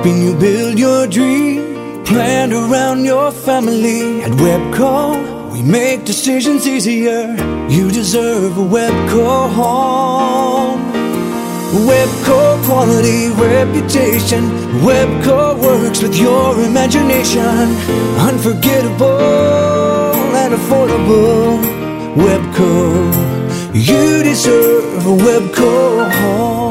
helping you build your dream, planned around your family. At Webco, we make decisions easier. You deserve a Webco home. Webco quality reputation. Webco works with your imagination. Unforgettable and affordable. Webco, you deserve a Webco home.